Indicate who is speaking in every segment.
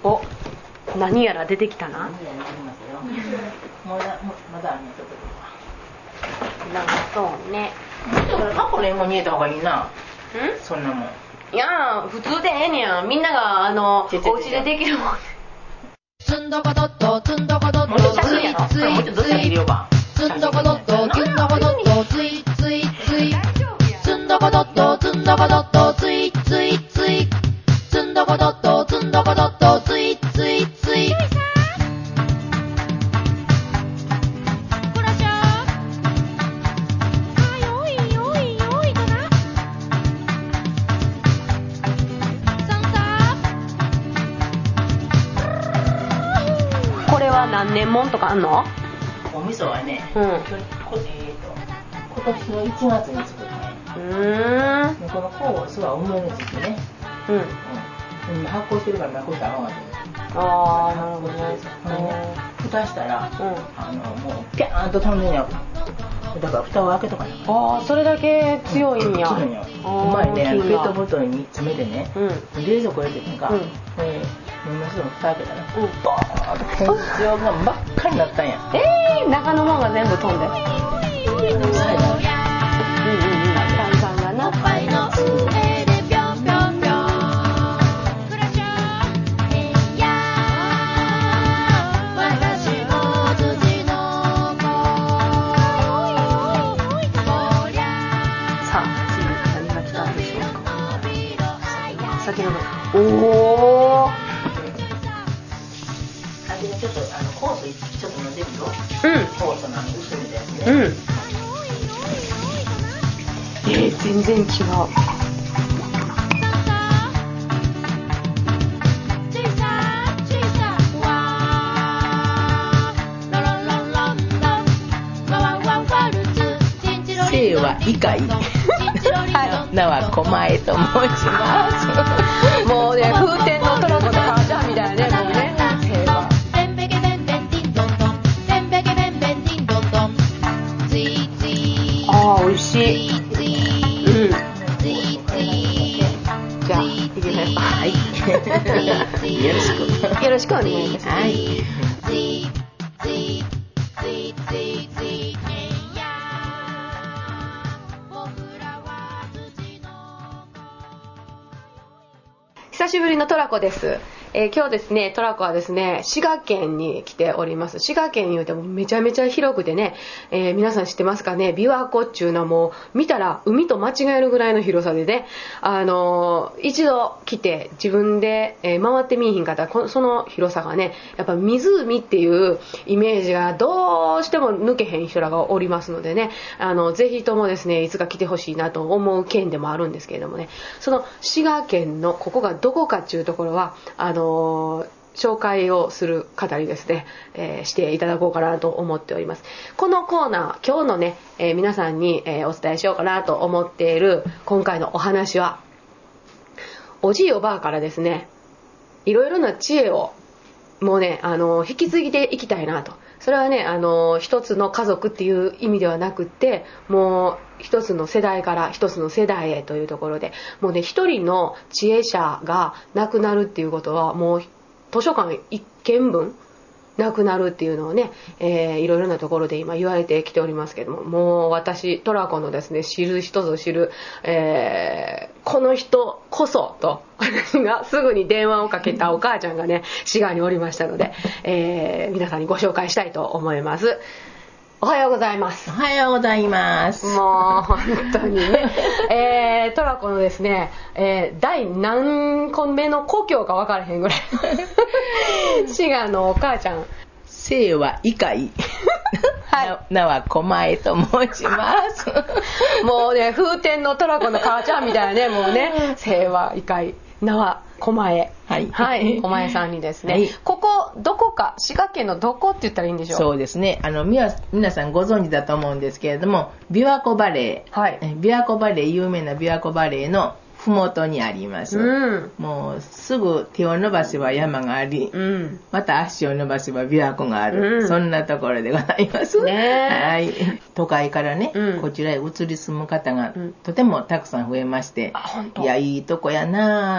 Speaker 1: お、何やら出てきたな。
Speaker 2: まだ
Speaker 1: なんかそうね。
Speaker 2: 過去の絵も見えた方がいいな。そんなもん。
Speaker 1: いやー、普通でええねや。みんながお家でできるもん。
Speaker 3: つんどこどっとつんどこどっと
Speaker 2: もうちょっと先やろ。これもうちょっとどっち入れようか。
Speaker 3: つんどこどっときゅんどこどっとついついついつんどこどっとつんどこどっとついついついつんどこどっとつんどこどっとついついついくらしゃよいよいよいとなさんさ
Speaker 1: これは何年もんとかあんの？
Speaker 2: お味噌はね、
Speaker 1: うん。
Speaker 2: 今年の1月に作ったね。この酵素は梅の時期ね。発酵してるからなくしたらあかんわけ。
Speaker 1: ああ、なるほどね。
Speaker 2: 蓋したら、もうピャーンと飛んでんや。だから蓋を開けとかね。
Speaker 1: ああ、それだけ強いんや。
Speaker 2: 強いんや。うまいね、ペットボトルに詰めてね、冷蔵庫入れてんか、みんなすぐ蓋開けたら、ボーンと天井が真っ赤になったんや。
Speaker 1: 中のもんが全部飛んで。
Speaker 2: 最後
Speaker 1: 炭酸がな。
Speaker 3: おっぱいの上でぴょんぴょんぴょんくらしゃえんや私も辻の子こりゃ
Speaker 1: さあ、次何が来たんでしょうか。先ほど。おお。
Speaker 2: ちょっと酵素ちょっと飲んでみよう。酵素の薄めたやつね。
Speaker 1: 全然違う。
Speaker 2: 姓はイカイ。名は狛江と申します。
Speaker 1: もうね、風天のトラコと母ちゃんみたいなね、もうね。姓は。ああ、美味しい。じゃあ、いきますか。
Speaker 2: はい。よろしく。
Speaker 1: よろしくお願いいたします。
Speaker 2: はい。
Speaker 1: 久しぶりのトラコです。今日ですね、トラコはですね、滋賀県に来ております。滋賀県言うてもめちゃめちゃ広くてね、皆さん知ってますかね、琵琶湖っちゅうのはもう見たら海と間違えるぐらいの広さでね、一度来て自分で、回ってみいひんかったらその広さがね、やっぱ湖っていうイメージがどうしても抜けへん人らがおりますのでね、ぜひともですね、いつか来てほしいなと思う県でもあるんですけれどもね、その滋賀県のここがどこかっていうところは紹介をする方にですね、していただこうかなと思っております。このコーナー、今日のね、皆さんに、お伝えしようかなと思っている今回のお話は、おじいおばあからですね、いろいろな知恵をもうね、引き継ぎでいきたいなと。それはね、一つの家族っていう意味ではなくって、もう一つの世代から一つの世代へというところで、もうね、一人の知恵者が亡くなるっていうことは、もう図書館一軒分なくなるっていうのをね、いろいろなところで今言われてきておりますけども、もう私トラコのですね、知る人ぞ知る、この人こそと私がすぐに電話をかけたお母ちゃんがね、滋賀におりましたので、皆さんにご紹介したいと思います。おはようございます。
Speaker 2: おはようございます。
Speaker 1: もう本当にね、トラコのですね、第何個目の故郷か分からへんぐらい滋賀のお母ちゃん、
Speaker 2: 姓はイカイ。はい。名は狛江と申します。
Speaker 1: もうね、風天のトラコの母ちゃんみたいなね、もうね、姓はイカイ、名は狛江。
Speaker 2: はい。
Speaker 1: はい。狛江さんにですね、はい、ここ、どこか、滋賀県のどこって言ったらいいんでしょう。
Speaker 2: そうですね。皆さんご存知だと思うんですけれども、琵琶湖バレー。はい。琵琶湖バレー、有名な琵琶湖バレーのふもとにあります、もうすぐ手を伸ばせば山があり、また足を伸ばせば琵琶湖がある、そんなところでございます、はい。都会からね、こちらへ移り住む方がとてもたくさん増えまして、いやいいとこやな、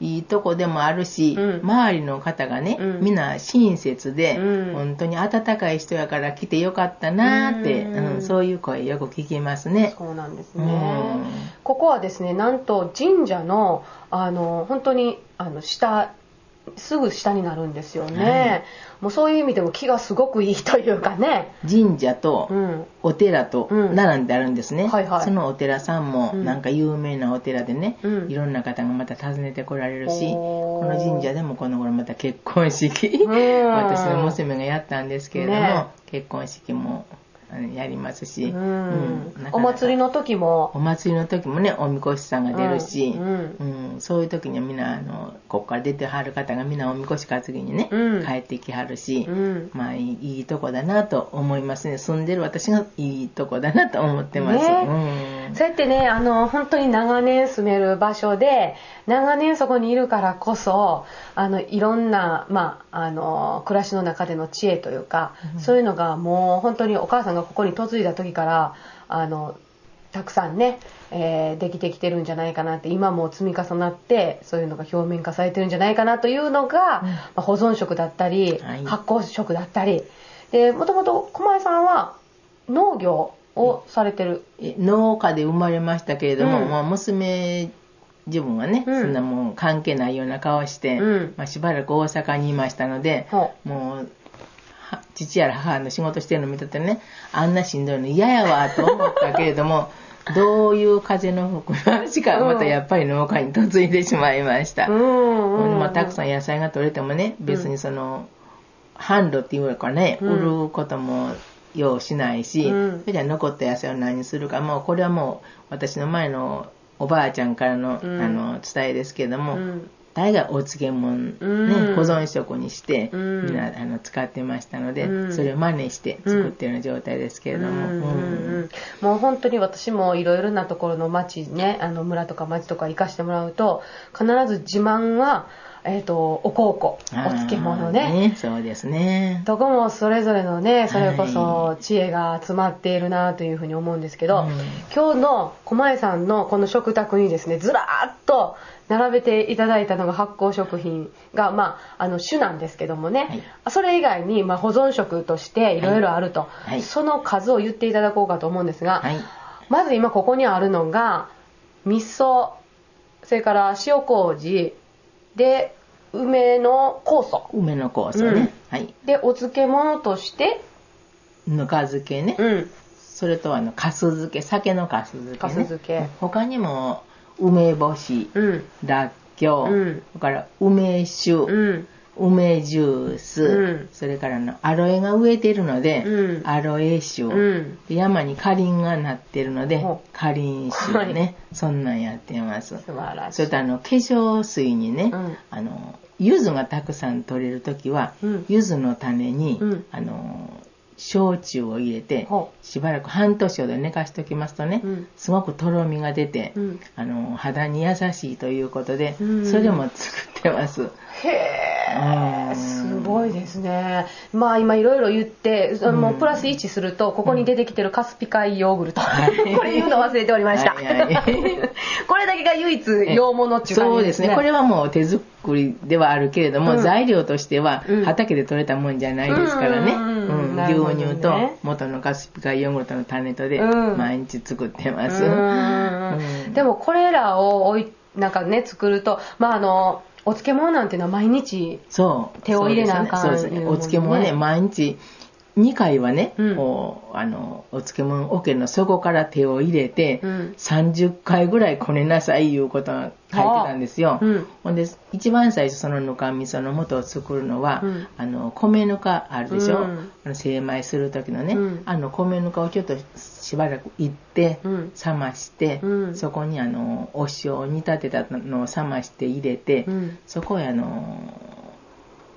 Speaker 2: いいとこでもあるし、周りの方がね、みんな親切で、本当に温かい人やから来てよかったなって、そういう声よく聞きますね。
Speaker 1: そうなんですね。ここはですね、なんと神社の本当にすぐ下になるんですよね。もうそういう意味でも気がすごくいいというかね。
Speaker 2: 神社とお寺と並んであるんですね。そのお寺さんもなんか有名なお寺でね、いろんな方がまた訪ねてこられるし、この神社でもこの頃また結婚式、私の娘がやったんですけれども、結婚式もやりますし、
Speaker 1: お祭りの時も
Speaker 2: ね、おみこしさんが出るし、そういう時にはみんなここから出てはる方がみんなおみこし担ぎにね、帰ってきはるし、まあいいとこだなと思いますね。住んでる私がいいとこだなと思ってます。
Speaker 1: そうやってね、本当に長年住める場所で長年そこにいるからこそいろんな、暮らしの中での知恵というか、そういうのがもう本当にお母さんがここに嫁いだ時からたくさんね、できてきてるんじゃないかなって、今も積み重なってそういうのが表面化されてるんじゃないかなというのが、保存食だったり、発酵食だったりで、もともと駒江さんは農業をされてる。
Speaker 2: 農家で生まれましたけれども、娘自分はね、そんなもう関係ないような顔して、しばらく大阪にいましたので、もう父やら母の仕事してるの見ててね、あんなしんどいの嫌やわと思ったけれどもどういう風の吹くのしかまたやっぱり農家に嫁いでしまいました。たくさん野菜が取れてもね、別に販路っていうかね、売ることも用しないし、それじゃ残った野菜を何にするか、もうこれはもう私の前のおばあちゃんからの、伝えですけれども、大概お漬物、ね、保存食にしてみんな使ってましたので、それを真似して作ってるような状態ですけれども、
Speaker 1: もう本当に私もいろいろなところの町ね、村とか町とか行かしてもらうと必ず自慢はお香粉、お漬物ね。
Speaker 2: そうですね。
Speaker 1: どこもそれぞれのね、それこそ知恵が集まっているなというふうに思うんですけど、今日の駒江さんのこの食卓にですね、ずらーっと並べていただいたのが発酵食品が、主なんですけどもね、それ以外に、保存食としていろいろあると、その数を言っていただこうかと思うんですが、まず今ここにあるのが味噌、それから塩麹で梅の酵素
Speaker 2: ね、
Speaker 1: でお漬物として
Speaker 2: ぬか漬けね、それとかす漬け、酒のかす漬けね、他にも梅干し、らっきょう、それから梅酒、梅ジュース、それからアロエが植えているので、アロエ酒、山に花林がなっているので、花林酒ね、そんなんやってます。
Speaker 1: 素晴らしい。
Speaker 2: それと化粧水にね、柚子がたくさん取れるときは、柚子の種に、焼酎を入れてしばらく半年ほど寝かしておきますとね、すごくとろみが出て、肌に優しいということで、それも作ってます。
Speaker 1: へー、すごいですね。今いろいろ言ってもうプラス1すると、ここに出てきてるカスピ海ヨーグルト、これ言うの忘れておりました。これだけが唯一洋物っていう感じですね。
Speaker 2: そうですね。これはもう手作りではあるけれども、材料としては畑で採れたもんじゃないですからね。牛乳と元のカスピ海ヨーグルトの種とで毎日作ってます。
Speaker 1: でもこれらを作ると、お漬物なんていうのは毎日手を入れなあかん、
Speaker 2: お漬物はね、毎日2回はね、お漬物桶の底から手を入れて、30回ぐらいこねなさいいうことが書いてたんですよ。ほんで一番最初そのぬか味噌の素を作るのは、米ぬかあるでしょ、精米する時のね、米ぬかをちょっとしばらくいって、冷まして、そこにお塩を煮立てたのを冷まして入れて、そこへ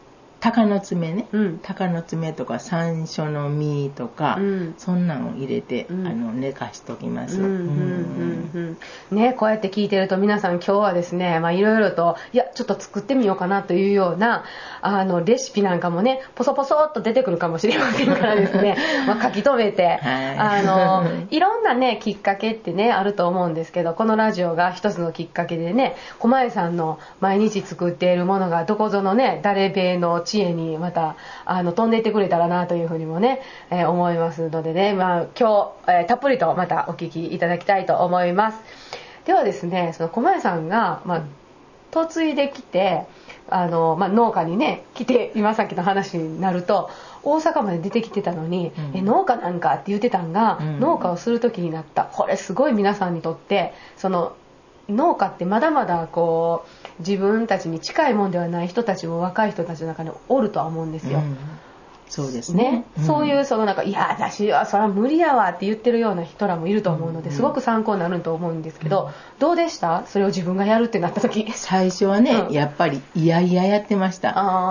Speaker 2: 鷹の爪ね、鷹の爪とか山椒の実とか、そんなのを入れて、寝かしときます。
Speaker 1: ね、こうやって聞いてると皆さん今日はですね、いろいろとちょっと作ってみようかなというようなレシピなんかもねポソポソっと出てくるかもしれませんからですね書き留めて、いろんなねきっかけってねあると思うんですけど、このラジオが一つのきっかけでね、狛江さんの毎日作っているものがどこぞのね誰べの知恵にまた飛んでいってくれたらなというふうにもね、思いますのでね、今日、たっぷりとまたお聞きいただきたいと思います。ではですね、その狛江さんが、嫁いできて農家にね来て、今さっきの話になると大阪まで出てきてたのに、農家なんかって言ってたんが、農家をする時になった。これすごい皆さんにとってその農家ってまだまだこう自分たちに近いもんではない人たちも若い人たちの中におるとは思うんですよ。
Speaker 2: そうですね。
Speaker 1: そういういや私はそれは無理やわって言ってるような人らもいると思うので、すごく参考になると思うんですけど、どうでした？それを自分がやるってなった時。
Speaker 2: 最初はね、やっぱりやってました。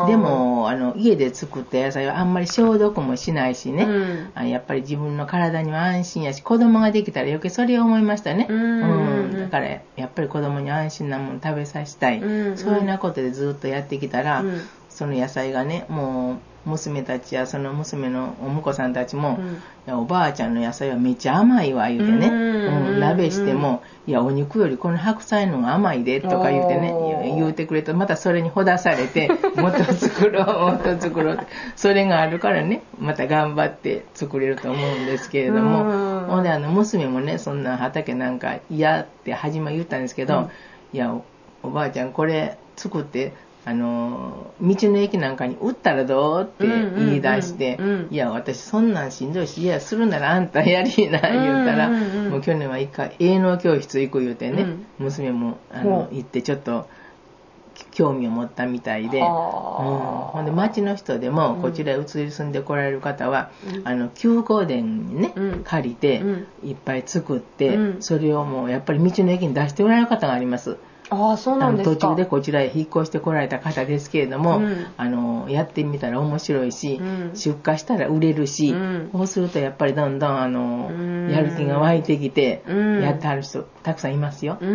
Speaker 2: でも家で作った野菜はあんまり消毒もしないしね、やっぱり自分の体には安心やし、子供ができたら余計それを思いましたね。だからやっぱり子供に安心なもの食べさせたい、そういうようなことでずっとやってきたら、その野菜がね、もう娘たちやその娘のお婿さんたちも、いやおばあちゃんの野菜はめっちゃ甘いわ言うてね、鍋してもいやお肉よりこの白菜の方が甘いでとか言うてね言うてくれると、またそれにほだされてもっと作ろうってそれがあるからね、また頑張って作れると思うんですけれども、ほんで娘もね、そんな畑なんか嫌って初め言ったんですけど、いや おばあちゃんこれ作って道の駅なんかに売ったらどうって言い出して、いや私そんなんしんどいし、いやするならあんたやりな言うたら、もう去年は一回営農教室行く言うてね、娘も行ってちょっと興味を持ったみたいで、ほんで町の人でもこちらへ移り住んでこられる方は、休耕田にね、借りていっぱい作って、それをもうやっぱり道の駅に出しておられる方があります。
Speaker 1: そうなんですか。
Speaker 2: 途中でこちらへ引っ越してこられた方ですけれども、やってみたら面白いし、出荷したら売れるし、そうするとやっぱりどんどんやる気が湧いてきて、やってはる人たくさんいますよ。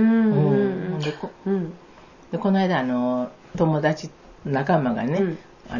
Speaker 2: でこの間友達仲間がね、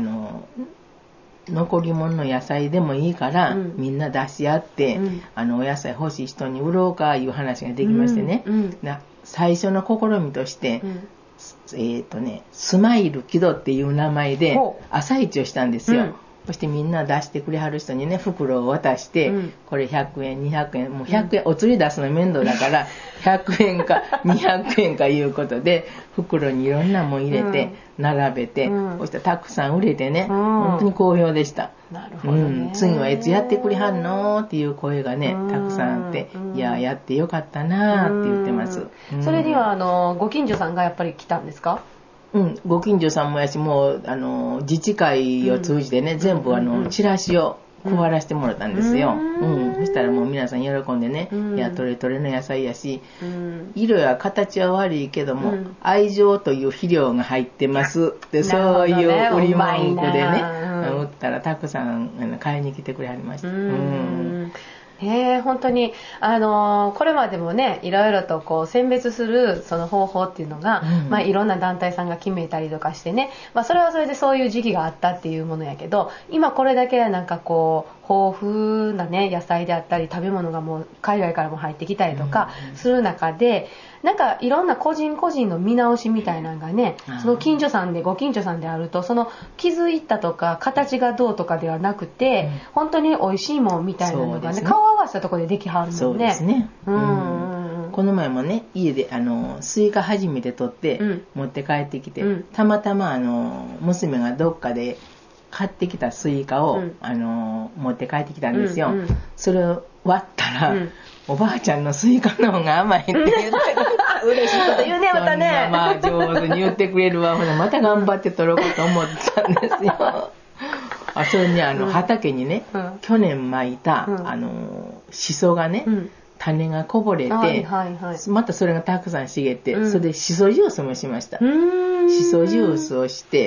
Speaker 2: 残り物の野菜でもいいから、みんな出し合って、お野菜欲しい人に売ろうかいう話ができましてね、最初の試みとして、スマイルキドっていう名前で朝市をしたんですよ。そしてみんな出してくれはる人にね袋を渡して、これ100円200円もう100円、お釣り出すの面倒だから100円か200円かいうことで袋にいろんなもん入れて並べて、そしてたくさん売れてね、本当に好評でした。
Speaker 1: なるほどね。
Speaker 2: 次はいつやってくれはんのっていう声がねたくさんあって、いややってよかったなって言ってます。
Speaker 1: それにはご近所さんがやっぱり来たんですか？
Speaker 2: ご近所さんもやし、もう自治会を通じてね、全部チラシを配らせてもらったんですよ。そしたらもう皆さん喜んでね、いやトレトレの野菜やし、色や形は悪いけども、愛情という肥料が入ってますってそういう売り文句でね、売ったらたくさん買いに来てくれはりました。
Speaker 1: 本当にこれまでもねいろいろとこう選別するその方法っていうのが、いろんな団体さんが決めたりとかしてね、それはそれでそういう時期があったっていうものやけど、今これだけなんかこう豊富なね野菜であったり食べ物がもう海外からも入ってきたりとかする中で、なんかいろんな個人個人の見直しみたいなのがね、その近所さんでご近所さんであると、その気づいたとか形がどうとかではなくて、本当に美味しいもんみたいなのがね顔合わせたところでできはるもんね。
Speaker 2: そうですね。この前もね家でスイカ初めて取って持って帰ってきて、たまたま娘がどっかで買ってきたスイカを、持って帰ってきたんですよ。それを割ったら、おばあちゃんのスイカの方が甘いって言って
Speaker 1: 嬉しいこと言うねまたね。
Speaker 2: 上手に言ってくれるわ。また頑張って取ろうかと思ったんですよ。それに畑にね、去年巻いたシソがね、種がこぼれて、またそれがたくさん茂って、それでシソジュースもしました。シソジュースをして、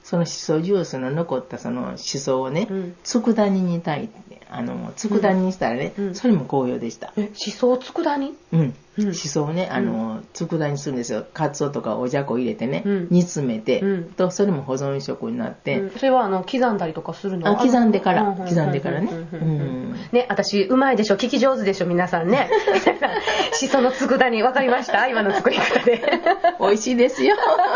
Speaker 2: そのしそジュースの残ったそのしそをね、佃煮に炊いて、佃煮にしたらね、それも好評でした。
Speaker 1: しそを佃煮？
Speaker 2: しそをね、佃煮するんですよ。かつおとかおじゃこ入れてね、煮詰めて、とそれも保存食になって。
Speaker 1: それは刻んだりとかするの？
Speaker 2: 刻んでからね。
Speaker 1: ね、私うまいでしょ、聞き上手でしょ皆さんね。しその佃煮分かりました？今の作り方で。
Speaker 2: 美味しいですよ。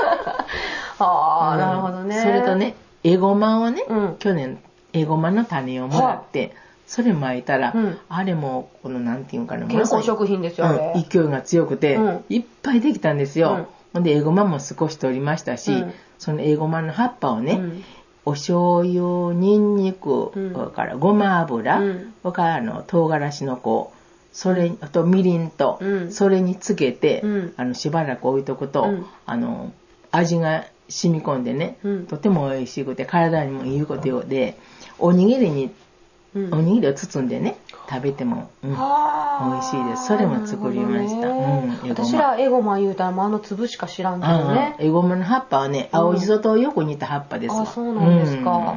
Speaker 1: なるほどね。
Speaker 2: それとね、エゴマをね、去年エゴマの種をもらって、それ巻いたら、あれもこのなんていうかな、
Speaker 1: 健康食品ですよね。
Speaker 2: 勢いが強くて、いっぱいできたんですよ。でエゴマも少し取りましたし、そのエゴマの葉っぱをね、お醤油、ニンニク、からごま油、から唐辛子の粉、それとみりんと、それにつけて、しばらく置いとくと、味が染み込んでね、とても美味しくて体にもいいことで、おにぎりを包んでね食べても、美味しいです。それも作りました。
Speaker 1: 私らエゴマ言うたら粒しか知らんけどね。
Speaker 2: エゴマの葉っぱはね、青じそとよく似た葉っぱですわ。
Speaker 1: そうなんですか。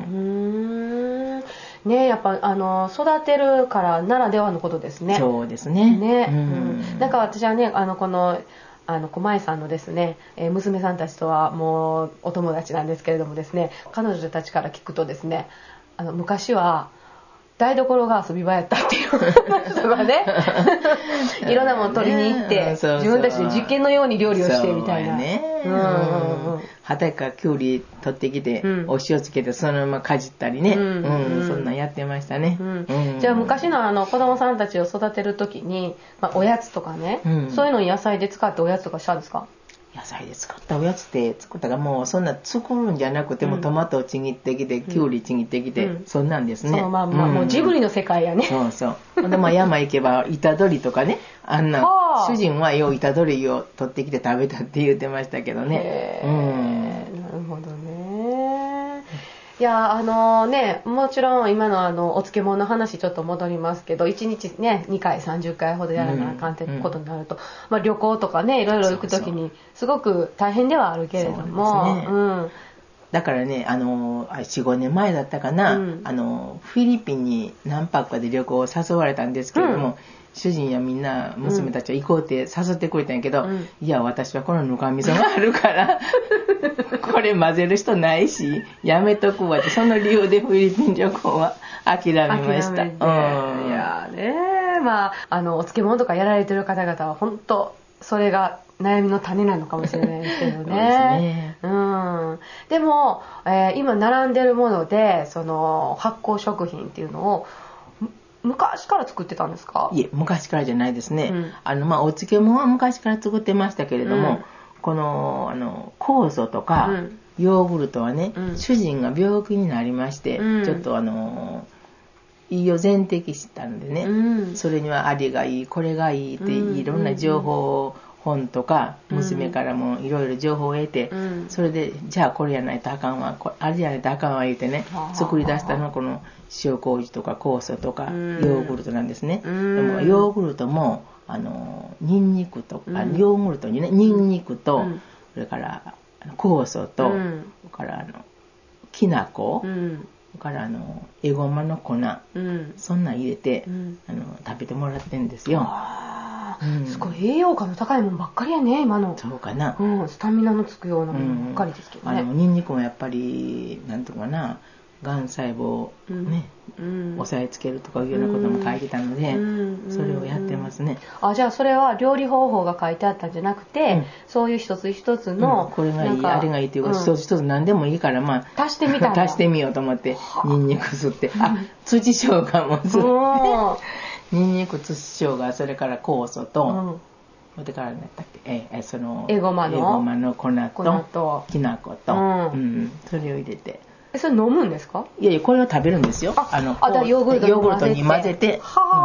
Speaker 1: ね、やっぱ育てるからならではのことですね。
Speaker 2: そうですね。
Speaker 1: なんか私はね、この狛江さんのですね、娘さんたちとはもうお友達なんですけれどもですね、彼女たちから聞くとですね、昔は台所が遊び場やったっていう人がね、いろんなもの取りに行って、自分たちで実験のように料理をしてみたいな。
Speaker 2: 畑からきゅうり取ってきて、お塩つけてそのままかじったりね、そんなんやってましたね。
Speaker 1: じゃあ昔の子供さんたちを育てる時に、おやつとかね、そういうのに野菜で使っておやつとかしたんですか？
Speaker 2: 野菜で作ったおやつって作ったらもうそんな作るんじゃなくても、トマトをちぎってきて、きゅうりちぎってきて、そんなんですね。
Speaker 1: そのまんま、もうジブリの世界やね。
Speaker 2: そう。で山行けば板取りとかね、あんな主人はよう板取りを取ってきて食べたって言ってましたけどね。
Speaker 1: なるほどね。いやね、もちろん今のお漬物の話ちょっと戻りますけど、1日ね2回30回ほどやらなあかんってことになると、旅行とかねいろいろ行く時にすごく大変ではあるけれども、
Speaker 2: だからね、4、5年前だったかな、フィリピンに何泊かで旅行を誘われたんですけれども、主人やみんな娘たちは行こうって誘ってくれたんやけど、いや私はこのぬかみそがあるからこれ混ぜる人ないしやめとくわって、その理由でフィリピン旅行は諦めました。い
Speaker 1: やね、お漬物とかやられてる方々は本当それが悩みの種なのかもしれないですけどね。でも、今並んでるものでその発酵食品っていうのを昔から作ってたんですか？
Speaker 2: いえ、昔からじゃないですね。お漬物は昔から作ってましたけれども、この酵素とか、ヨーグルトはね、主人が病気になりまして、ちょっと胃を全摘したんでね、それにはあれがいいこれがいいっていろんな情報を本とか娘からもいろいろ情報を得て、それでじゃあこれやないとあかんわ、あれやないとあかんわ言うてね、作り出したのがこの塩麹とか酵素とかヨーグルトなんですね。でもヨーグルトもニンニクとか、ヨーグルトにねニンニクと、それから酵素と、それからきな粉、それからエゴマの粉、そんなん入れて、食べてもらってんですよ。
Speaker 1: すごい栄養価の高いものばっかりやね今の。
Speaker 2: そうかな。
Speaker 1: スタミナのつくようなものばっかりですけどね。
Speaker 2: ニンニクもやっぱりなんとかな、がん細胞をね、抑えつけるとかいうようなことも書いてたので、それをやってますね。
Speaker 1: じゃあそれは料理方法が書いてあったんじゃなくて、そういう一つ一つの、
Speaker 2: これがいいあれがいいっていうか、一つ一つ何でもいいから
Speaker 1: 足してみたんだ。
Speaker 2: 足してみようと思ってニンニク吸って、土生姜も吸ってニンニク、土生姜、それから酵素と、それから何だっけ、その
Speaker 1: エゴマ
Speaker 2: の粉ときな粉と、それを入れて。
Speaker 1: それ飲むんですか？
Speaker 2: いやいや、これを食べるんですよ。
Speaker 1: ヨーグルトに混ぜて。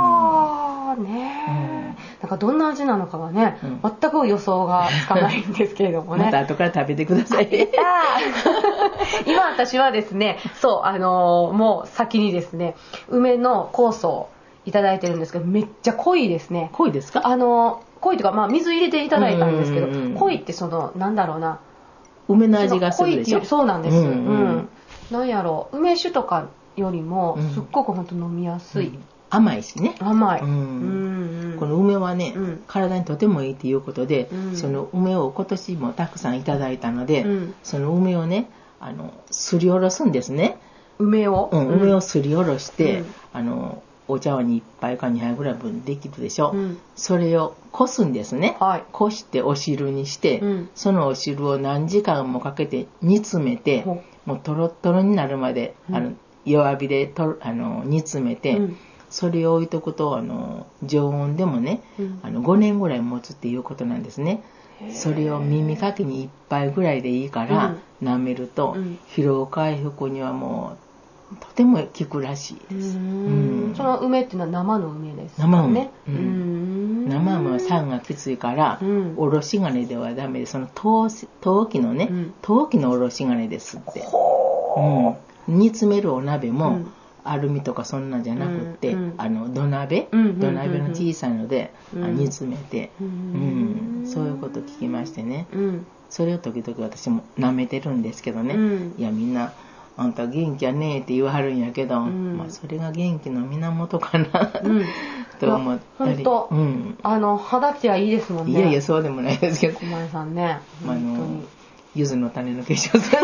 Speaker 1: なんかどんな味なのかがね、全く予想がつかないんですけれどもね。
Speaker 2: また後から食べてください。
Speaker 1: 今私はですね、もう先にですね、梅の酵素をいただいてるんですけど、めっちゃ濃いですね。
Speaker 2: 濃いですか？
Speaker 1: 濃いというか、水入れていただいたんですけど、濃いってなんだろうな、
Speaker 2: 梅の味がするでしょ。
Speaker 1: そうなんです。なんやろう、梅酒とかよりもすっごく本当飲みやすい。
Speaker 2: 甘いしね。
Speaker 1: 甘い。
Speaker 2: この梅はね、体にとてもいいということで、その梅を今年もたくさんいただいたので、その梅をね、すりおろすんですね。
Speaker 1: 梅を
Speaker 2: すりおろして、お茶碗に1杯か2杯ぐらい分できるでしょ。それをこすんですね。こしてお汁にして、そのお汁を何時間もかけて煮詰めて、もうトロットロになるまで、弱火で煮詰めて、それを置いとくと常温でもね、5年ぐらい持つっていうことなんですね。それを耳かきに1杯ぐらいでいいから舐めると、疲労回復にはもうとても効くらしいです。
Speaker 1: その梅っていうのは生の梅ですかね。
Speaker 2: 生梅は酸がきついから、おろし金ではダメで、その陶器のね、陶器のおろし金ですって。煮詰めるお鍋も、アルミとかそんなんじゃなくって、土鍋の小さいので、煮詰めて、そういうこと聞きましてね、それを時々私も舐めてるんですけどね、いやみんなあんた元気やねって言わはるんやけど、それが元気の源かな、と思ったり。
Speaker 1: 本当、肌ツヤいいですもんね。
Speaker 2: いやいやそうでもないですけど、
Speaker 1: 小前さんね、
Speaker 2: 柚子の種の化粧水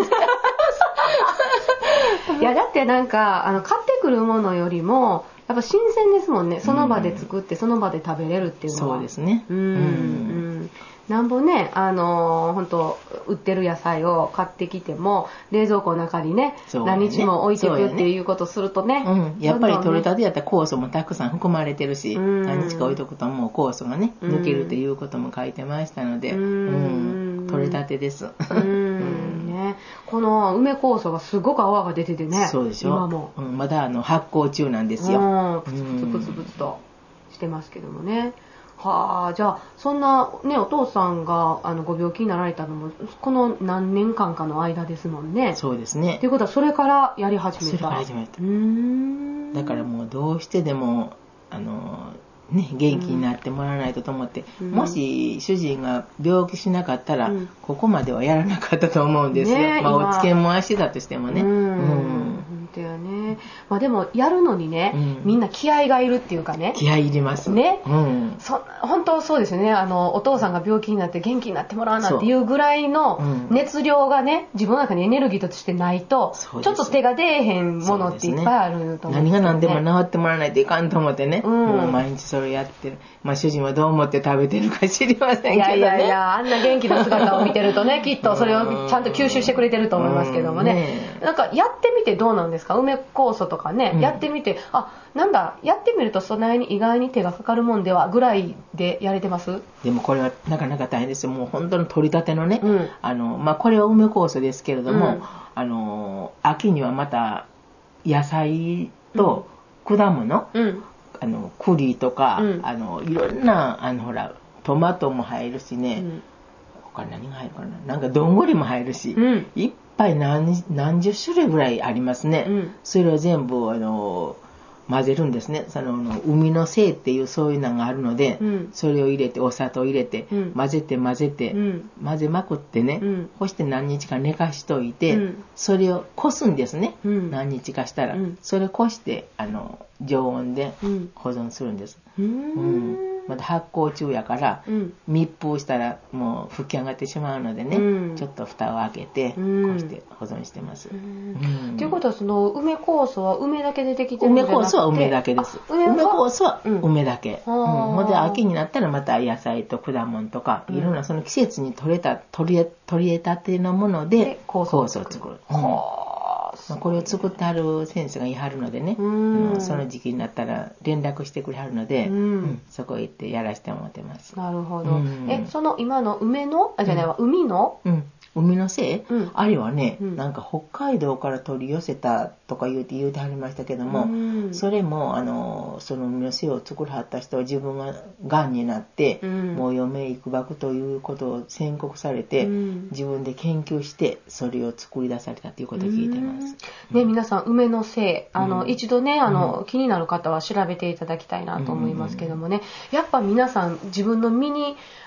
Speaker 1: いやだってなんか買ってくるものよりもやっぱ新鮮ですもんね。その場で作ってその場で食べれるっていうのは。
Speaker 2: そうですね。
Speaker 1: なんぼね本当売ってる野菜を買ってきても冷蔵庫の中にね何日も置いていくっていうことするとね、
Speaker 2: やっぱり取れたてやったら酵素もたくさん含まれてるし、何日か置いとくともう酵素がね抜けるっていうことも書いてましたので、取れたてです。
Speaker 1: ね、この梅酵素がすごく泡が出ててね。
Speaker 2: そうでしょ。今も、まだ発酵中なんですよ。
Speaker 1: プツプツプツプツとしてますけどもね。はあ、じゃあそんなねお父さんがご病気になられたのもこの何年間かの間ですもんね。
Speaker 2: そうですね。
Speaker 1: ということはそれからやり始めた。
Speaker 2: それから始めた。だからもうどうしてでもね、元気になってもらわないとと思って、もし主人が病気しなかったら、ここまではやらなかったと思うんですよ。お漬物足だとしてもね。
Speaker 1: 本当やね。でもやるのにね、みんな気合がいるっていうかね。
Speaker 2: 気合いります
Speaker 1: ね。本当そうですよね。お父さんが病気になって元気になってもらうなっていうぐらいの熱量がね、自分の中にエネルギーとしてないと、ちょっと手が出えへんものっていっぱいあると思うんですよね。
Speaker 2: 何が何でも治ってもらわないといかんと思ってね。もう毎日それやってる。主人はどう思って食べてるか知りませんけどね。
Speaker 1: いやあんな元気な姿を見てるとねきっとそれをちゃんと吸収してくれてると思いますけどもね。なんかやってみてどうなんですか。梅酵素とかね、やってみてなんだやってみるとそんなに意外に手がかかるもんではぐらいでやれてます。
Speaker 2: でもこれはなかなか大変ですよ。もう本当に取り立てのね、これは梅酵素ですけれども、秋にはまた野菜と果物、栗とか、いろんなほらトマトも入るしね、他何が入るかな、なんかどんぐりも入るし、いっぱい何十種類ぐらいありますね。それを全部混ぜるんですね。海の精っていうそういうのがあるので、それを入れてお砂糖入れて、混ぜて混ぜまくってね、そして何日か寝かしといて、それをこすんですね。何日かしたら、それをこして常温で保存するんです。まだ発酵中やから、密封したらもう吹き上がってしまうのでね、ちょっと蓋を開けてこうして保存してます。と
Speaker 1: いうことはその梅酵素は梅だけ出てきてるんじゃなくて。
Speaker 2: 梅酵素は梅だけです。梅酵素は梅だけ。ほんで秋になったらまた野菜と果物とか、いろんなその季節に取れたてのもので酵素を作る。これを作ってはる先生がいはるのでね、その時期になったら連絡してくれはるので、そこへ行ってやらせてもらってます。
Speaker 1: なるほど。その今の梅のじゃないわ、海の
Speaker 2: 海のせい、あれはね、なんか北海道から取り寄せたとか言うてはりましたけども、それもその海のせいを作らはった人は自分ががんになって、もう余命いくばくということを宣告されて、自分で研究してそれを作り出されたということを聞いてます。
Speaker 1: 皆さん梅のせい一度ね気になる方は調べていただきたいなと思いますけどもね、やっぱ皆さん自分の身に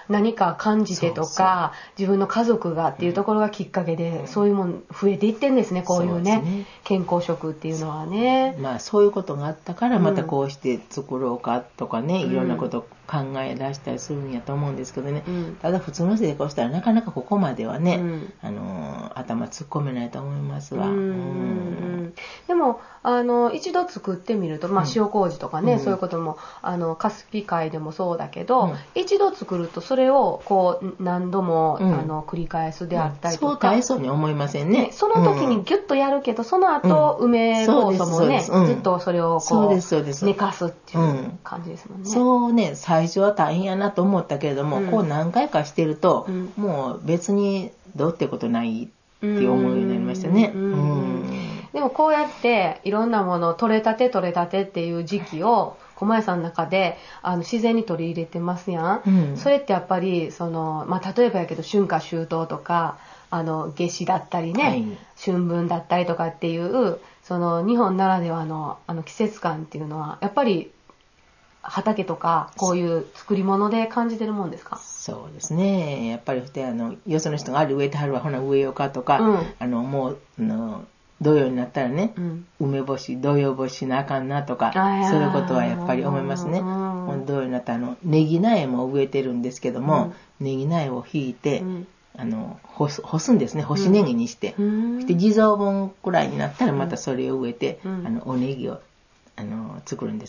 Speaker 1: 何か感じてとか、自分の家族がっていうところがきっかけで、そういうもん増えていってんですね、こういうね、健康食っていうのはね。
Speaker 2: まあそういうことがあったから、またこうして作ろうかとかね、いろんなこと考え出したりするんやと思うんですけどね、ただ普通の生活したらなかなかここまではね、頭突っ込めないと思いますわ。
Speaker 1: でも一度作ってみると、塩麹とかね、そういうこともカスピ海でもそうだけど、一度作るとそれをこう何度も、繰り返すであったりとか、
Speaker 2: そう大層に思いませんね。
Speaker 1: その時にギュッとやるけど、その後、梅酵素もね、ずっとそれをこう寝かすっていう感じですもんね。
Speaker 2: そうね、最初は大変やなと思ったけれども、こう何回かしてると、もう別にどうってことないって思うようになりましたね。
Speaker 1: でもこうやっていろんなもの取れたてっていう時期を小前さんの中で自然に取り入れてますやん。それってやっぱり例えばやけど春夏秋冬とか夏至だったりね、春分だったりとかっていう日本ならではの季節感っていうのはやっぱり畑とかこういう作り物で感じてるもんですか？
Speaker 2: そうですね。やっぱりよその人がある植えてはるわ、ほな植えようかとか、もう土曜になったらね、梅干し土曜干しなあかんなとか、そういうことはやっぱり思いますね。土曜になったらネギ苗も植えてるんですけども、ネギ苗を引いて、干すんですね。干しネギにして、そして地蔵盆くらいになったらまたそれを植えて、おネギを作るんです。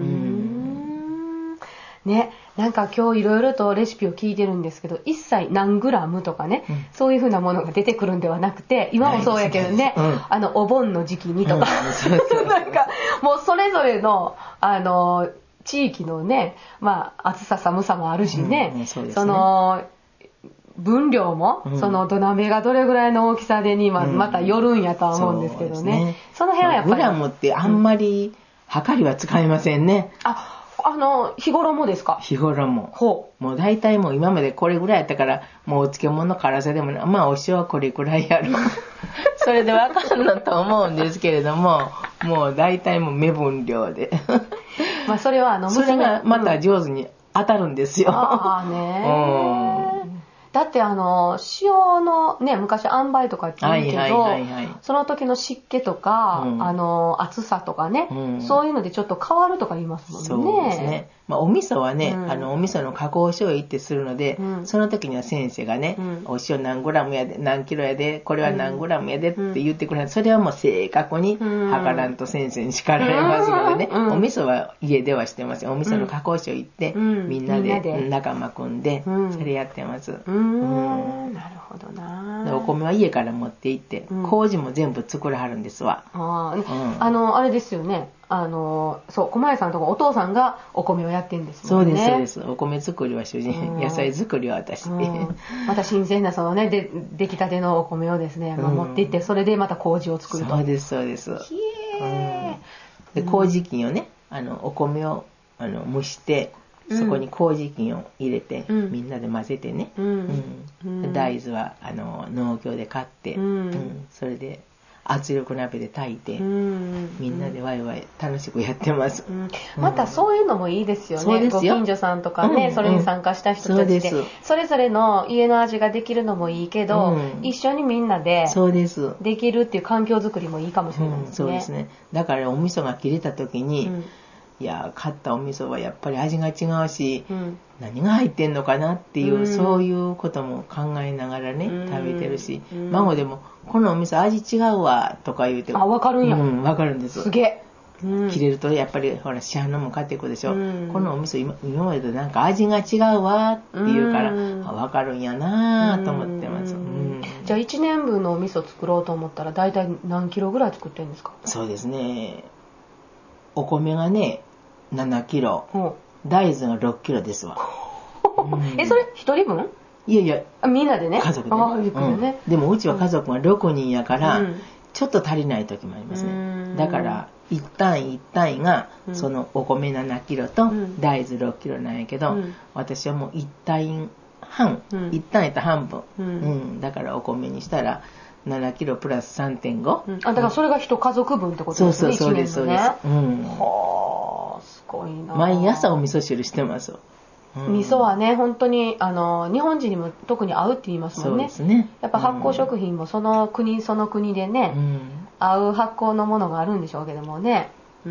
Speaker 1: ね、なんか今日いろいろとレシピを聞いてるんですけど、一切何グラムとかね、そういうふうなものが出てくるんではなくて、今もそうやけどね、お盆の時期にとか、なんかもうそれぞれの地域のね、暑さ寒さもあるしね、分量も、土鍋がどれぐらいの大きさでにまたよるんやとは思うんですけどね。その辺はやっぱり。
Speaker 2: グラムってあんまり測りは使えませんね。
Speaker 1: 日頃もですか？
Speaker 2: 日頃も。もう大体もう今までこれぐらいやったから、もうお漬物の辛さでもね、お塩はこれぐらいやろ。それでわかんのと思うんですけれども、もう大体もう目分量で。
Speaker 1: それは
Speaker 2: それがまた上手に当たるんですよ。
Speaker 1: だって塩のね、昔塩梅とかって言うけど、その時の湿気とか、暑さとかね、そういうのでちょっと変わるとか言いますもんね。
Speaker 2: そうですね。お味噌はね、お味噌の加工醤油ってするので、その時には先生がね、お塩何グラムやで、何キロやで、これは何グラムやでって言ってくれる。それはもう正確に測らんと先生に叱られますのでね、お味噌は家ではしてます。お味噌の加工醤油って、みんなで仲間組んで、それやってます。
Speaker 1: なるほどな。
Speaker 2: お米は家から持って行って、麹も全部作らはるんですわ。
Speaker 1: あれですよね。小前さんとかお父さんがお米をやってんですもんね。
Speaker 2: そうです。お米作りは主人、野菜作りは私。
Speaker 1: また新鮮な出来たてのお米をですね、持って行って、それでまた麹を作ると。
Speaker 2: そうです。で、麹菌をね、お米を蒸して、そこに麹菌を入れて、みんなで混ぜてね、大豆は農協で買って、それで圧力鍋で炊いて、みんなでワイワイ楽しくやってます。
Speaker 1: またそういうのもいいですよね。ご近所さんとかね、それに参加した人たちで、それぞれの家の味ができるのもいいけど、一緒にみんなでできるっていう環境づくりもいいかもしれないですね。
Speaker 2: そうですね。だからお味噌が切れた時に、いや買ったお味噌はやっぱり味が違うし、何が入ってんのかなっていう、そういうことも考えながらね、食べてるし、孫でもこのお味噌味違うわとか言うて、
Speaker 1: 分かるんや。
Speaker 2: 分かるんです。
Speaker 1: すげえ。
Speaker 2: 切れるとやっぱりほら市販のも買っていくでしょ、このお味噌今までとなんか味が違うわって言うから、分かるんやなと思ってます。
Speaker 1: じゃあ1年分のお味噌作ろうと思ったら大体何キロぐらい作ってるんですか？
Speaker 2: そうですね、お米がね7キロ、大豆が6キロですわ。
Speaker 1: それ1人分？
Speaker 2: いやいや、
Speaker 1: みんなでね、
Speaker 2: 家族でね。でもうちは家族が6人やから、ちょっと足りない時もありますね。だから一単位がそのお米7キロと大豆6キロなんやけど、私はもう1単半、1単位と半分、だからお米にしたら7キロプラス 3.5、
Speaker 1: だからそれが一家族分ってことですね。
Speaker 2: そうです。
Speaker 1: はあ、すごいな。
Speaker 2: 毎朝お味噌汁してます。
Speaker 1: 味噌はね本当に日本人にも特に合うって言いますもんね。
Speaker 2: そうですね。
Speaker 1: やっぱ発酵食品もその国その国でね、合う発酵のものがあるんでしょうけどもね。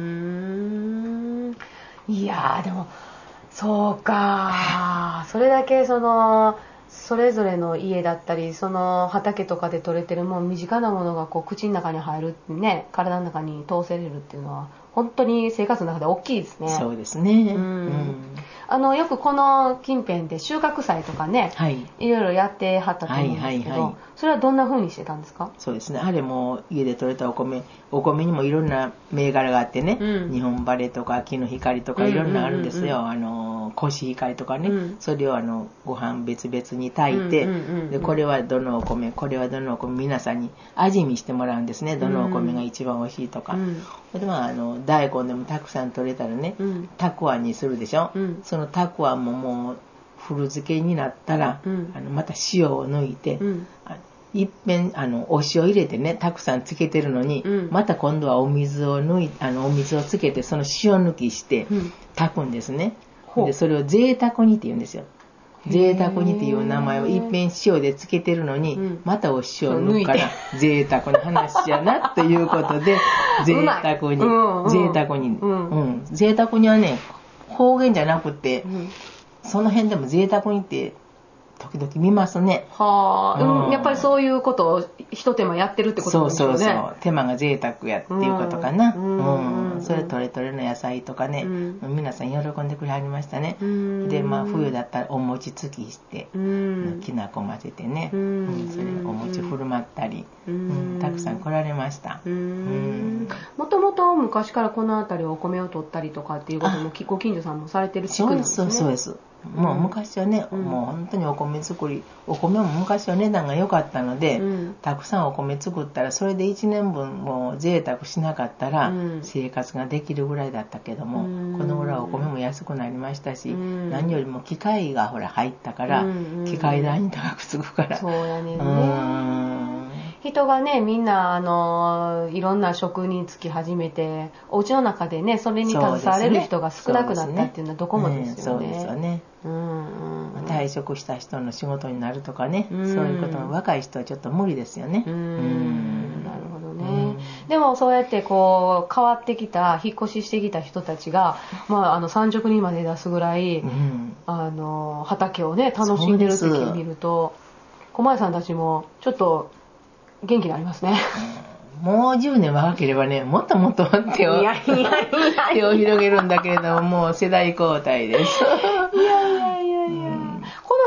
Speaker 1: いやーでもそうか、それだけそれぞれの家だったりその畑とかで採れてるもん身近なものがこう口の中に入るってね、体の中に通せれるっていうのは本当に生活の中で大きいですね。
Speaker 2: そうですね。
Speaker 1: よくこの近辺で収穫祭とかね、いろいろやってはったと思うんですけど、それはどんな風にしてたんですか？
Speaker 2: そうですね。あれも家で採れたお米にもいろんな銘柄があってね、日本バレとか木の光とかいろんなあるんですよ。コシヒカリとかね、それをご飯別々に炊いて、でこれはどのお米、これはどのお米、皆さんに味見してもらうんですね。どのお米が一番美味しいとか。で大根でもたくさん取れたらね、たくあんにするでしょ。そのたくあんももう古漬けになったら、また塩を抜いて、いっぺんお塩入れてねたくさんつけてるのに、また今度はお水をつけてその塩抜きして炊くんですね。でそれを贅沢煮って言うんですよ。贅沢煮っていう名前をいっぺん塩でつけてるのに、またお塩を抜くから贅沢な話やなということで贅沢に贅沢にはね方言じゃなくて、その辺でも贅沢にって時々見ますね。
Speaker 1: やっぱりそういうことを一手間やってるってことなんですよね。
Speaker 2: そう手間が贅沢やっていうことかな。それ取れの野菜とかね、皆さん喜んでくれはりましたね。で冬だったらお餅つきして、きな粉混ぜてね、それお餅振る舞ったり、たくさん来られました。
Speaker 1: もともと昔からこの辺りお米を取ったりとかっていうこともご近所さんもされてる地区なんですね。
Speaker 2: そうです。もう昔はね、もう本当にお米も昔は値段が良かったので、たくさんお米作ったらそれで1年分もう贅沢しなかったら生活ができるぐらいだったけども、このぐらいお米も安くなりましたし、何よりも機械が入ったから、機械代に高くつくから。
Speaker 1: そうやねんね。人がねみんないろんな職に就き始めて、お家の中でねそれに携われる人が少なくなったっていうのはどこもですよね。
Speaker 2: そうですよね。退職した人の仕事になるとかね、そういうことも若い人はちょっと無理ですよね。
Speaker 1: なるほどね。でもそうやってこう変わってきた引っ越ししてきた人たちが、30人まで出すぐらい、畑をね楽しんでる時を見ると、小前さんたちもちょっと元気になりますね。
Speaker 2: もう10年若ければね、もっともっと手を広げるんだけれども、もう世代交代です。
Speaker 1: この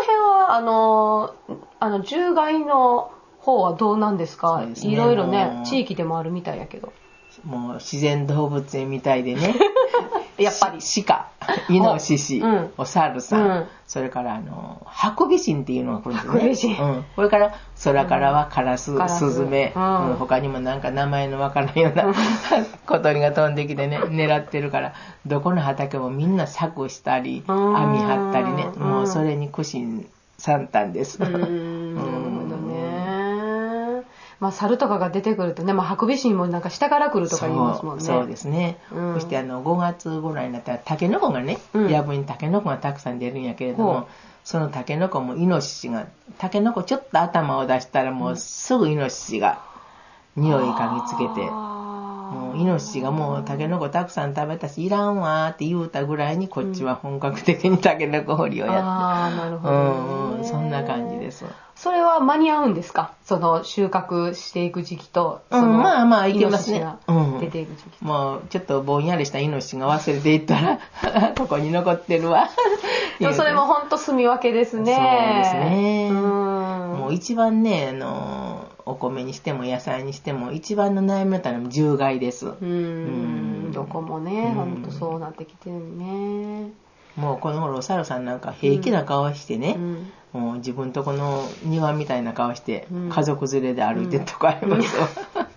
Speaker 1: 辺は獣害の方はどうなんですか？いろいろね地域でもあるみたいやけど。
Speaker 2: もう自然動物園みたいでね。やっぱり鹿、イノシシ、お猿さん、それからハクビシンっていうのが来るんですね。これから空からはカラス、スズメ、他にもなんか名前のわからないような小鳥が飛んできてね狙ってるから、どこの畑もみんな柵したり網張ったりね、もうそれに苦心惨憺です。
Speaker 1: なるほどね。猿とかが出てくるとね、ハクビシンもなんか下から来るとか言いますもんね。
Speaker 2: そうですね。そして5月ぐらいになったらタケノコがね、やぶにタケノコがたくさん出るんやけれども、そのタケノコもイノシシが、タケノコちょっと頭を出したらもうすぐイノシシが匂い嗅ぎつけて、もうイノシシがもうタケノコたくさん食べたしいらんわーって言うたぐらいに、こっちは本格的にタケノコ掘りをやって、
Speaker 1: なるほどね。
Speaker 2: そんな感じです。
Speaker 1: それは間に合うんですか？その収穫していく時期と、
Speaker 2: いけますね。
Speaker 1: 出ていく時期。
Speaker 2: もうちょっとぼんやりしたイノシシが忘れていったらここに残ってるわ。
Speaker 1: それも本当住み分けですね。
Speaker 2: そうですね。もう一番ね、お米にしても野菜にしても一番の悩みだったのは獣害です。
Speaker 1: どこもね、本当そうなってきてるね。
Speaker 2: もうこの頃お猿さんなんか平気な顔してね、もう自分とこの庭みたいな顔して、家族連れで歩いてるとこありますよ。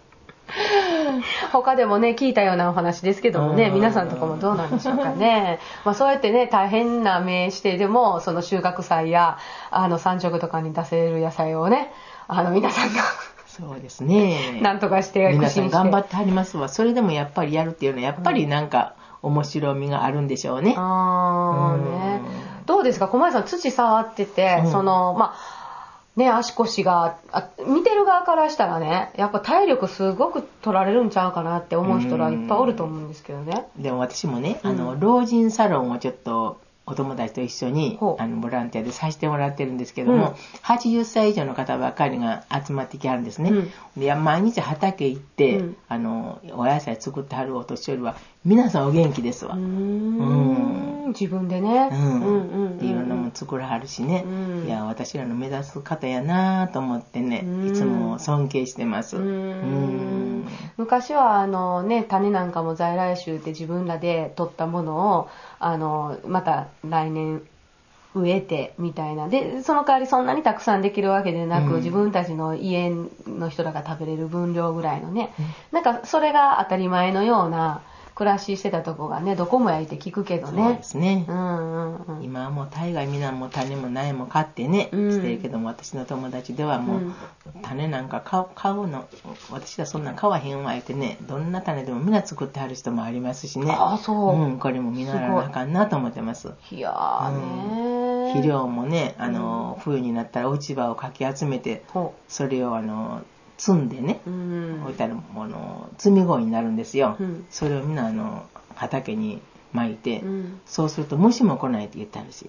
Speaker 1: 他でもね聞いたようなお話ですけどもね、皆さんとかもどうなんでしょうかね。そうやってね大変な目してでも、その収穫祭や産直とかに出せる野菜をね、皆さんが
Speaker 2: そうですね、
Speaker 1: なんとかして
Speaker 2: 皆さん頑張ってはりますわ。それでもやっぱりやるっていうのはやっぱりなんか面白みがあるんでしょうね。
Speaker 1: どうですか、小前さん土触ってて、足腰が見てる側からしたらね、やっぱ体力すごく取られるんちゃうかなって思う人らいっぱいおると思うんですけどね。
Speaker 2: でも私もね、老人サロンをちょっとお友達と一緒にボランティアでさせてもらってるんですけども、80歳以上の方ばっかりが集まってきはるんですね。で毎日畑行って、お野菜作ってはるお年寄りは皆さんお元気ですわ。
Speaker 1: 自分でね、
Speaker 2: っていうのも作らはるしね、いや私らの目指す方やなと思ってね、いつも尊敬してます。
Speaker 1: 昔は種なんかも在来種で自分らで取ったものをまた来年植えてみたいなで、その代わりそんなにたくさんできるわけでなく、自分たちの家の人らが食べれる分量ぐらいのね、なんかそれが当たり前のような暮らししてたとこがね、どこもやいて聞くけどね。
Speaker 2: そうですね。今はもう大概みんなも種も苗も買ってね、してるけども、私の友達ではもう、種なんか買うの、私はそんなん買わへんわ言ってね、どんな種でもみんな作ってはる人もありますしね。
Speaker 1: そう。
Speaker 2: これも見習わなあかんなと思ってます。
Speaker 1: いやー
Speaker 2: 肥料もね、冬になったら落ち葉をかき集めて、それを積んでね、置いてあるもの積み鯉になるんですよ。それをみんな畑に巻いて、そうすると虫も来ないって言ってあるし、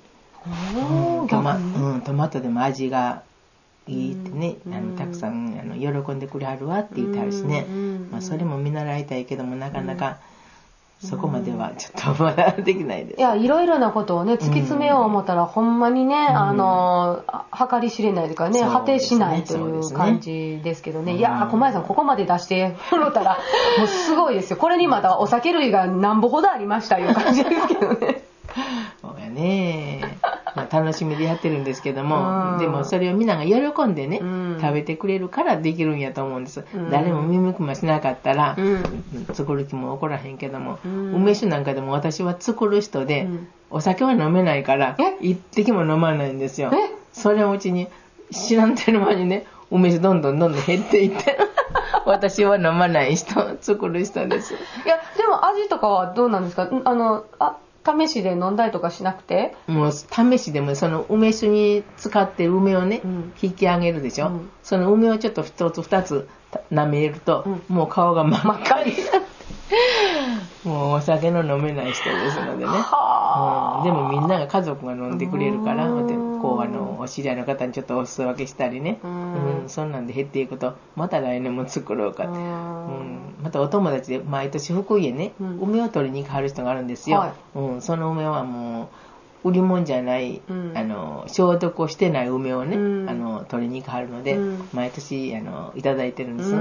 Speaker 2: トマトでも味がいいってね、たくさん喜んでくれはるわって言ってあるしね、それも見習いたいけどもなかなかそこまではちょっとまだできないです。
Speaker 1: いや、いろいろなことをね、突き詰めよう思ったら、ほんまにね、計り知れないというかね、果てしないという感じですけどね。いやー、小前さん、ここまで出してもらったら、もうすごいですよ。これにまたお酒類が何ぼほどありましたいう感じですけどね。
Speaker 2: そうやね。楽しみでやってるんですけども、でもそれをみんなが喜んでね、食べてくれるからできるんやと思うんです。誰も耳くましなかったら、作る気も起こらへんけども、梅酒なんかでも私は作る人で、お酒は飲めないから一滴も飲まないんですよ。それのうちに知らんてる間にね、梅酒どんどん減っていって私は飲まない人、作る人です。
Speaker 1: いや、でも味とかはどうなんですか？試しで飲んだりとかしなくて？
Speaker 2: もう試しでもその梅酒に使ってる梅をね、引き上げるでしょ、その梅をちょっと一つ二つ舐めると、もう顔が真っ赤になってもうお酒の飲めない人ですのでね、でもみんなが家族が飲んでくれるから、でこうお知り合いの方にちょっとお裾分けしたりね、そんなんで減っていくとまた来年も作ろうかって、またお友達で毎年福井へね、梅を取りに行かはる人があるんですよ、その梅はもう売り物じゃない、消毒をしてない梅をね、取りに行かはるので、毎年いただいてるんです、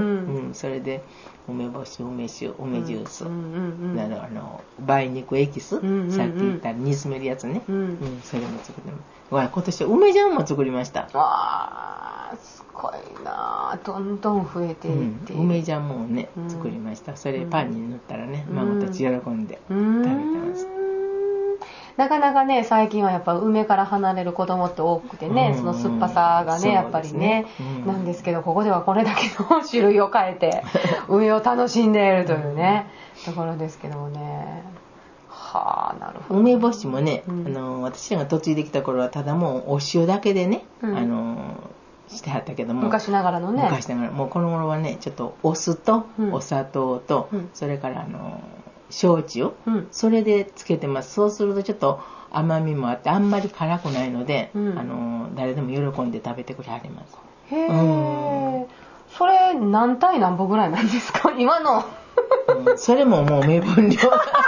Speaker 2: それで梅干し、梅酒、梅ジュース、梅肉エキス、さっき言った煮詰めるやつね、それも作ってます。今年梅ジャムも作りました。
Speaker 1: すごいな、どんどん増えていって、
Speaker 2: 梅ジャムをね作りました。それパンに塗ったらね、孫たち喜んで食べてます。
Speaker 1: なかなかね、最近はやっぱ梅から離れる子供って多くてね、その酸っぱさがね、やっぱりね、なんですけど、ここではこれだけの種類を変えて梅を楽しんでいるというね、ところですけどもね。はあ、なるほど。
Speaker 2: 梅干しもね、私が嫁いできた頃はただもうお塩だけでね、してはったけども、
Speaker 1: 昔ながらのね、
Speaker 2: 昔ながら、もうこの頃はね、ちょっとお酢とお砂糖と、それから焼酎、それでつけてます。そうするとちょっと甘みもあってあんまり辛くないので、誰でも喜んで食べてくれはります。
Speaker 1: へえ、それ何対何歩ぐらいなんですか今の、
Speaker 2: それももう目分量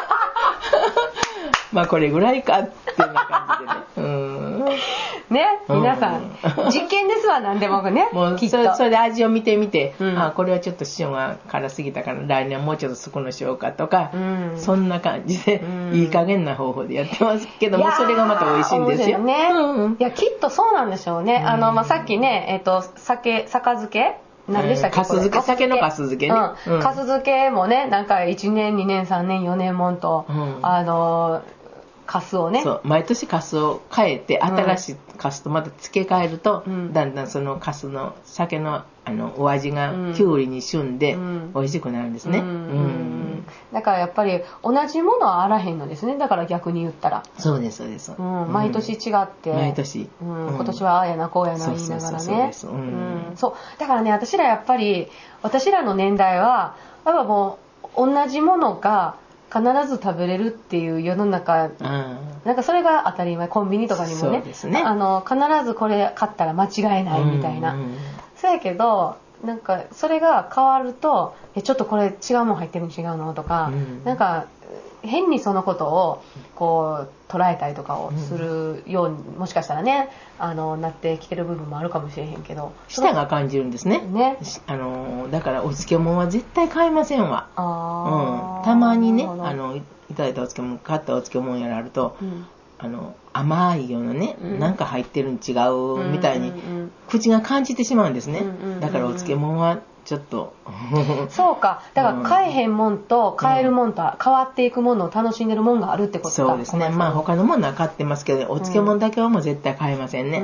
Speaker 2: まあこれぐらいかっていうような感じでね、
Speaker 1: ね、皆さん、実験ですわ、何でもね。
Speaker 2: もうそれで味を見てみて、これはちょっと塩が辛すぎたから来年はもうちょっと少なしようかとか、そんな感じで、いい加減な方法でやってますけども、それがまた美味しいんですよ。
Speaker 1: ね、いや、きっとそうなんでしょうね。さっきね、酒漬け何でしたっけ？
Speaker 2: 酒の粕漬けね。
Speaker 1: 粕漬けもね、なんか1年、2年、3年、4年もんと、 カスをね。
Speaker 2: そう、毎年カスを変えて、新しいカスとまた付け替えると、だんだんそのカスの酒のお味がきゅうりに旬で美味しくなるんですね。
Speaker 1: だからやっぱり同じものはあらへんのですね。だから逆に言ったら。
Speaker 2: そうですそうです。
Speaker 1: 毎年違って。
Speaker 2: 毎年。
Speaker 1: 今年はああやなこうやな言いながらね。そうだからね、私らの年代はやっぱもう同じものが必ず食べれるっていう世の中、なんかそれが当たり前。コンビニとかにもね、必ずこれ買ったら間違えないみたいな。そうやけどなんかそれが変わるとちょっとこれ違うもん入ってるの違うのとか、なんか変にそのことをこう捉えたりとかをするようにもしかしたらねなってきてる部分もあるかもしれへんけど、
Speaker 2: 舌が感じるんですね。だからお漬物は絶対買いませんわ。たまにねいただいたお漬物、買ったお漬物やらあると、甘いようなね、なんか入ってるん違うみたいに口が感じてしまうんですね。だからお漬物はちょっと
Speaker 1: そうか、だから買えへんもんと買えるもんと変わっていくものを楽しんでるもんがあるってことか。
Speaker 2: そうですね。まあ他のものは買ってますけど、お漬物だけはもう絶対買えませんね。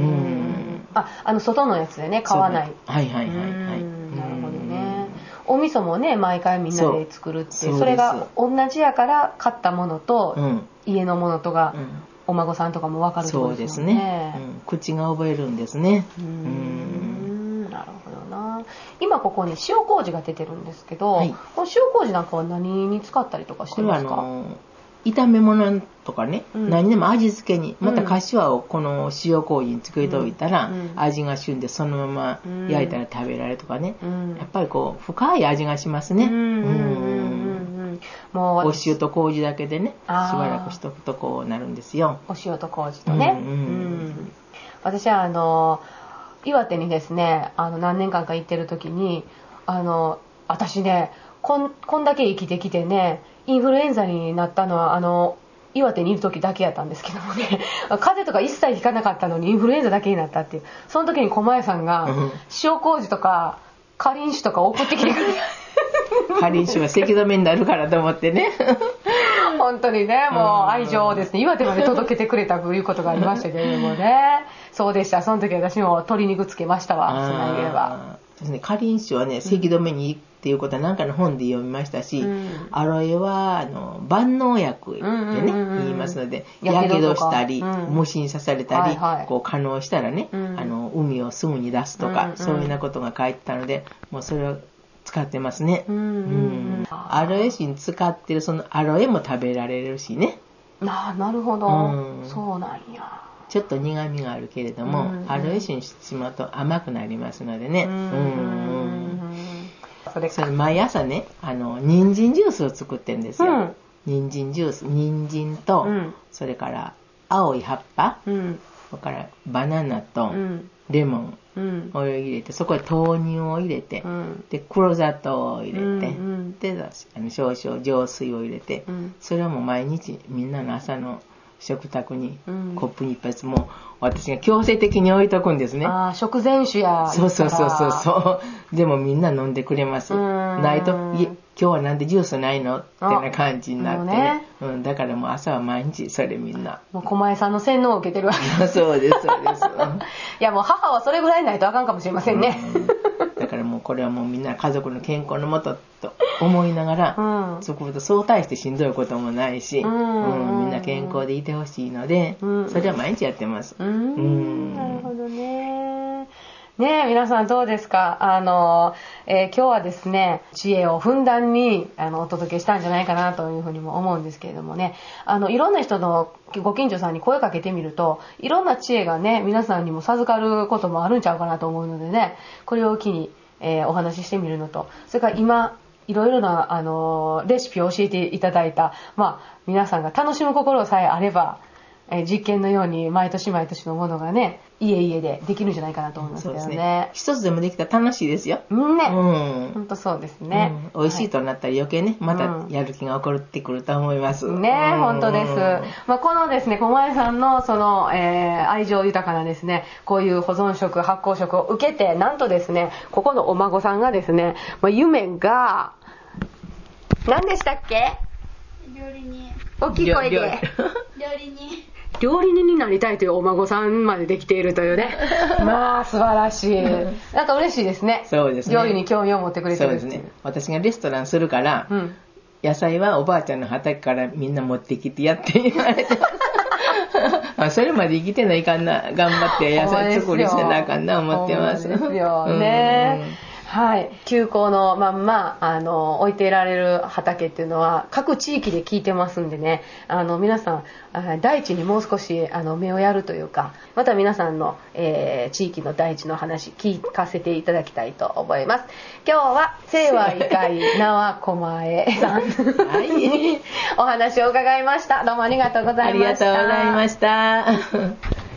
Speaker 1: 外のやつでね買わない。
Speaker 2: はいはいはいはい。なる
Speaker 1: ほどね。お味噌もね毎回みんなで作るって、それが同じやから買ったものと家のものとがお孫さんとかも分かるってことですよね。そうですね。
Speaker 2: 口が覚えるんですね。
Speaker 1: なるほどな。今ここに塩麹が出てるんですけど、この塩麹なんかは何に使ったりとかしてますか？
Speaker 2: 炒め物とかね、何でも味付けに、また柏をこの塩麹につけておいたら、味が旬でそのまま焼いたら食べられるとかね、やっぱりこう深い味がしますね。もうお塩と麹だけでねしばらくしとくとこうなるんですよ。
Speaker 1: お塩と麹とね。私は岩手にですね何年間か行ってる時に私ねこんだけ生きてきてねインフルエンザになったのは岩手にいる時だけやったんですけどもね風邪とか一切ひかなかったのにインフルエンザだけになったっていう。その時に狛江さんが塩麹とかかりん酒とか送ってきてくれた。
Speaker 2: かりん酒は咳止めになるからと思ってね。
Speaker 1: 本当にねもう愛情をですね岩手まで届けてくれたということがありましたけれどもね。そうでした。その時私も鶏肉つけましたわ。そんな言えば
Speaker 2: かりん酒はね咳止めにいいっていうことは何かの本で読みましたし、アロエは万能薬でね言いますので、やけどしたり虫に刺されたりこう可能したらね海をすぐに出すとかそういうようなことが書いてたので、もうそれを使ってますね。アロエ酒に使ってるそのアロエも食べられるしね。
Speaker 1: なるほど、そうなんや。
Speaker 2: ちょっと苦みがあるけれども、アロエ酒にしてしまうと甘くなりますのでね。それ毎朝ね人参ジュースを作ってるんですよ。人参ジュース、人参と、それから青い葉っぱ、それからバナナと、レモンを入れて、そこへ豆乳を入れて、で黒砂糖を入れて、で少々浄水を入れて、それをもう毎日みんなの朝の食卓にコップに一杯もう私が強制的に置いとくんですね。
Speaker 1: 食前酒や。
Speaker 2: そうでもみんな飲んでくれます。ないと今日はなんでジュースないのってな感じになってね。だからもう朝は毎日それみんな
Speaker 1: もう狛江さんの洗脳を受けてるわけ。
Speaker 2: そうです
Speaker 1: いやもう母はそれぐらいないとあかんかもしれませんね。
Speaker 2: だからもうこれはもうみんな家族の健康のもとと思いながら、そこでそう大してしんどいこともないし、みんな健康でいてほしいので、それは毎日やってます。な
Speaker 1: るほどね。ねえ皆さんどうですか。今日はですね知恵をふんだんにお届けしたんじゃないかなというふうにも思うんですけれどもね、いろんな人のご近所さんに声かけてみるといろんな知恵がね皆さんにも授かることもあるんちゃうかなと思うのでね、これを機に、お話ししてみるのと、それから今いろいろなレシピを教えていただいた、皆さんが楽しむ心さえあれば、実験のように毎年毎年のものがね家でできるんじゃないかなと思いますけどね。
Speaker 2: 一つでもできたら楽しいですよ。
Speaker 1: 本当そうですね。
Speaker 2: 美味しいとなったら余計ねまたやる気が起こってくると思います。
Speaker 1: 本当です。このですね狛江さんのその、愛情豊かなですねこういう保存食発酵食を受けて、なんとですねここのお孫さんがですね夢が何でしたっけ？
Speaker 3: 料理人。
Speaker 1: 大きい声で。
Speaker 3: 料理人。
Speaker 1: 料理人になりたいというお孫さんまでできているというね。まあ素晴らしい。なんか嬉しいですね。
Speaker 2: そうですね。
Speaker 1: 料理に興味を持ってくれてるっていう。
Speaker 2: そうですね。私がレストランするから、野菜はおばあちゃんの畑からみんな持ってきてやって言われてそれまで生きてないかんな、頑張って野菜作りせなあかんな思ってます。
Speaker 1: そうですよね。はい、休校のまんま置いていられる畑っていうのは各地域で聞いてますんでね、皆さん大地にもう少し目をやるというか、また皆さんの、地域の大地の話聞かせていただきたいと思います。今日は清和医会縄駒江さんお話を伺いました。どうもありがとうございました。
Speaker 2: ありがとうございました。